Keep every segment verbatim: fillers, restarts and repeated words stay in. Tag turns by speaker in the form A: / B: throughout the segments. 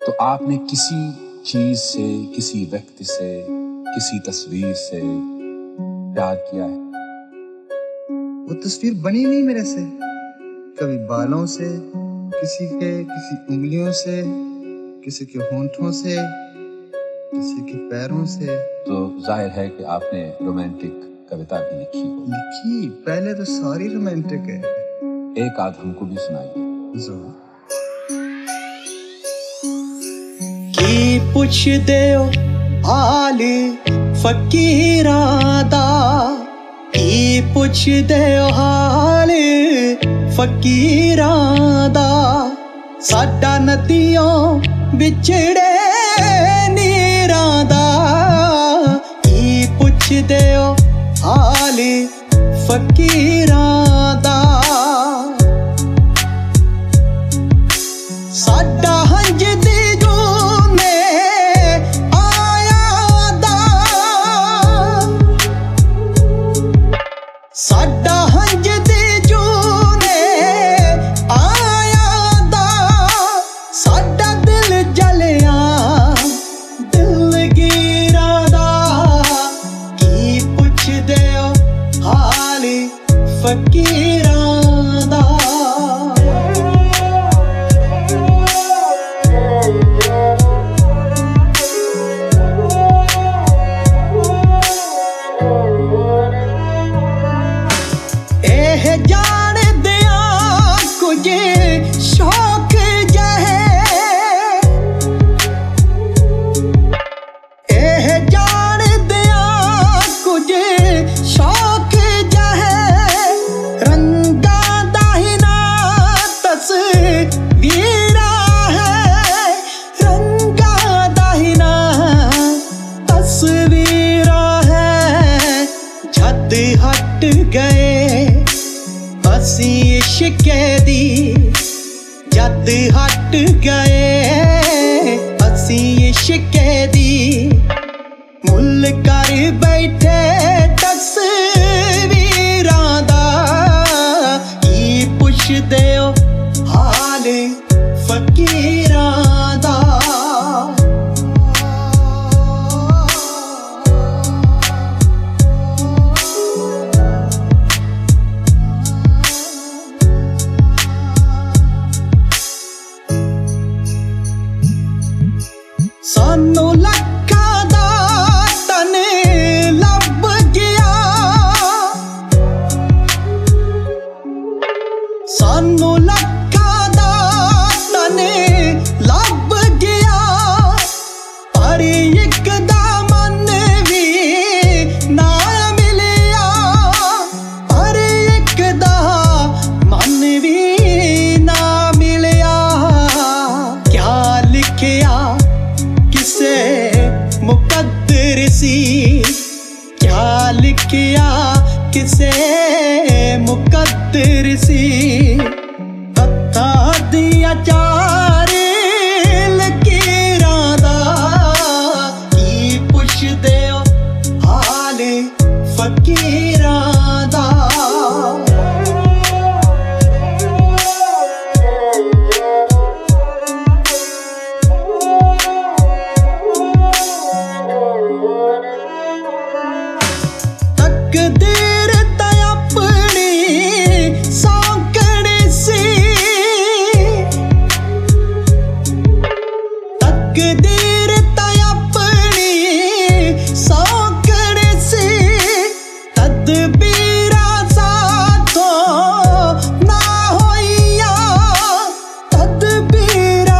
A: तो आपने किसी चीज से, किसी व्यक्ति से, किसी तस्वीर से प्यार किया है?
B: वो तस्वीर बनी नहीं मेरे से, कभी बालों से, किसी के किसी उंगलियों से, किसी के होंठों से, किसी के पैरों से।
A: तो जाहिर है कि आपने रोमांटिक कविता भी लिखी हो।
B: लिखी, पहले तो सारी रोमांटिक है।
A: एक आध हमको भी सुनाइए।
C: की पुछदे ओ हाल फकीरां दा, की पुछदे ओ हाल फकीरां दा, साडा नदियों विछड़े नीरां दा। की पुछदे ओ हाल फकीरां दा, साडा हंज दी जूने आया दा, साडा हंज दी जूने आया दा, साडा दिल जलिया दिलगीरा दा। की पुछदे ओ हाल फकीरां दा। जान दिया कुछ शौक जहे, एह जान दिया कुछ शौक जहे, रंगा दाहिना तस्वीरा है, रंगा दाहिना तस्वीरा है। छत हट गए असी इश्के दी, जद हट गए असी इश्के दी, मुल कर बैठे तस्वीरां दा। की पुछदे ओ हाल फकीरां दा। सानू लखा दा तन लब गया, सानू लखा दा तन लब गया, पर एक दा मन भी ना मिलिया, पर एक दा मन भी ना मिलिया। क्या लिखिया किसे मुकद्दर सी, क्या लिखिया किसे मुकद्दर सी, हत्था दिया चार लकीरां दा। की पुछदे ओ हाल फकीरां दा। तकदीर ता अपनी सौंकड़ी सी, तकदीर ता अपनी सौंकड़ी सी, तदबीरा साथों ना होइया, तदबीरा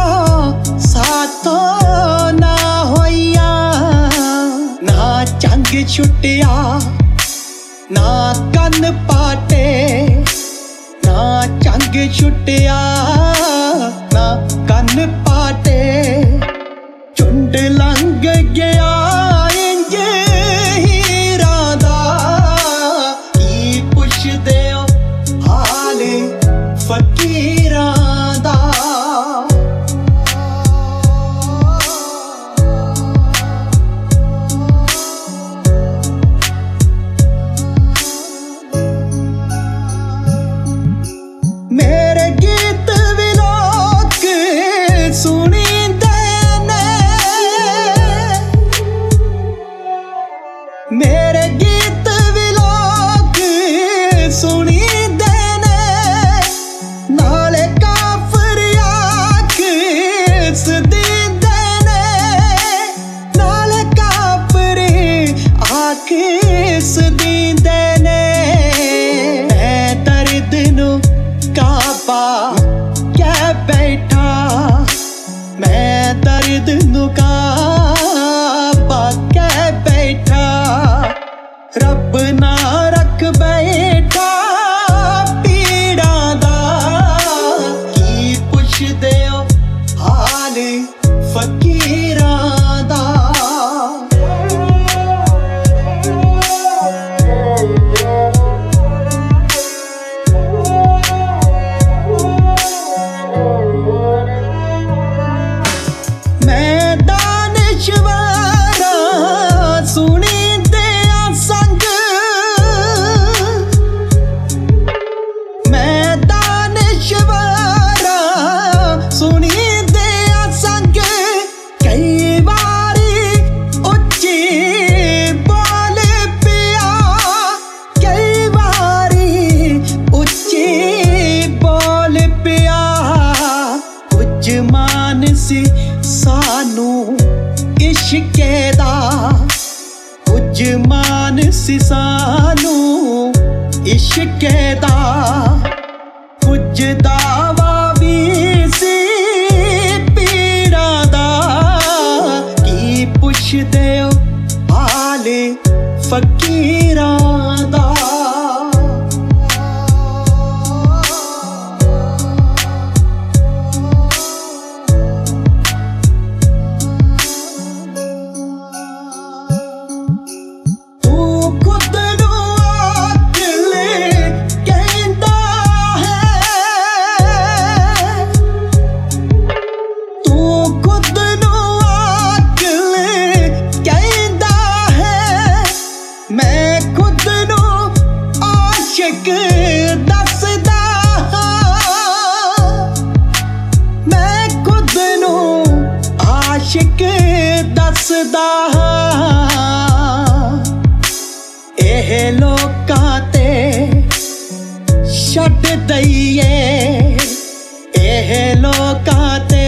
C: साथों ना होइया। ना चंग छुटिया ना कन पाटे, ना चंग छुटिया ना कन पाटे, झुंड लंघ गया इंज हीरां दा। की पुछदे ओ हाल फकीरां दा। मेरे गीत विलोक बैठा मैं दर्द नु काबा कै बैठा रब ना रख बैठा पीड़ा दा की पुछदे हो हाल फकीरां दा सी सानू इश्के दा कुछ मान सी सानू इश्के दा कुछ दावा भी सी पीड़ा दा की पुछदे हो हाल फकीरां दा दसदा मैं खुद नू आशिक दसदा एह लोकां ते छड्ड दईए एह लोकां ते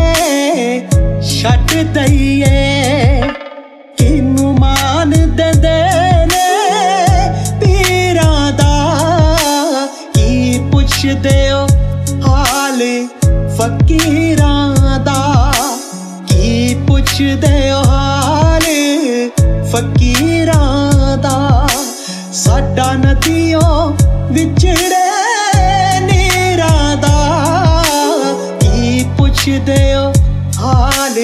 C: छड्ड दईए किनू मान देंदे पुछदे हो हाल फकीरां दा की पुछदे हो हाल फकीरां दा साडा नदियों विछड़े नीरां दा की पुछदे हो हाल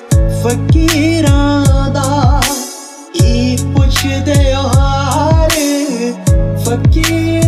C: फकीरां दा की पुछदे हो हाल फकीर